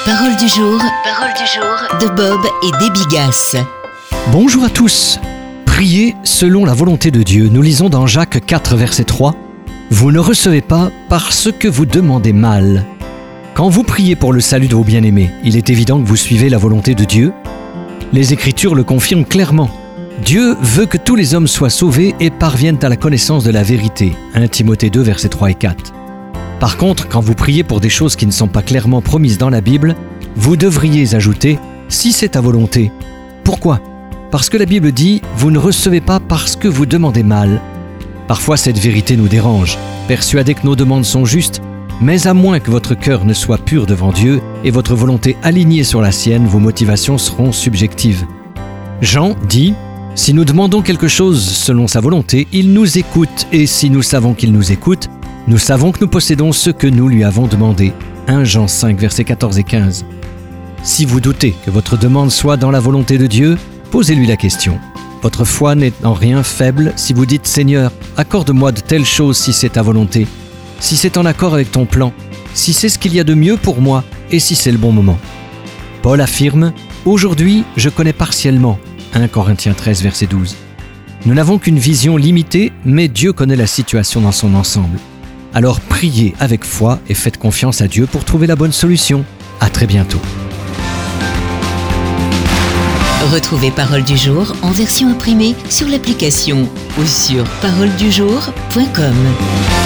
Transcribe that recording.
Parole du jour de Bob et Debbie Gass. Bonjour à tous. Priez selon la volonté de Dieu. Nous lisons dans Jacques 4, verset 3. Vous ne recevez pas parce que vous demandez mal. Quand vous priez pour le salut de vos bien-aimés, il est évident que vous suivez la volonté de Dieu. Les Écritures le confirment clairement. Dieu veut que tous les hommes soient sauvés et parviennent à la connaissance de la vérité. 1 Timothée 2, versets 3 et 4. Par contre, quand vous priez pour des choses qui ne sont pas clairement promises dans la Bible, vous devriez ajouter « si c'est ta volonté ». Pourquoi ? Parce que la Bible dit « vous ne recevez pas parce que vous demandez mal ». Parfois, cette vérité nous dérange, persuadés que nos demandes sont justes, mais à moins que votre cœur ne soit pur devant Dieu et votre volonté alignée sur la sienne, vos motivations seront subjectives. Jean dit « si nous demandons quelque chose selon sa volonté, il nous écoute, et si nous savons qu'il nous écoute, nous savons que nous possédons ce que nous lui avons demandé. » 1 Jean 5, versets 14 et 15. Si vous doutez que votre demande soit dans la volonté de Dieu, posez-lui la question. Votre foi n'est en rien faible si vous dites « Seigneur, accorde-moi de telles choses si c'est ta volonté, si c'est en accord avec ton plan, si c'est ce qu'il y a de mieux pour moi et si c'est le bon moment. » Paul affirme « Aujourd'hui, je connais partiellement. » 1 Corinthiens 13, verset 12. Nous n'avons qu'une vision limitée, mais Dieu connaît la situation dans son ensemble. Alors priez avec foi et faites confiance à Dieu pour trouver la bonne solution. À très bientôt. Retrouvez Parole du jour en version imprimée sur l'application ou sur paroledujour.com.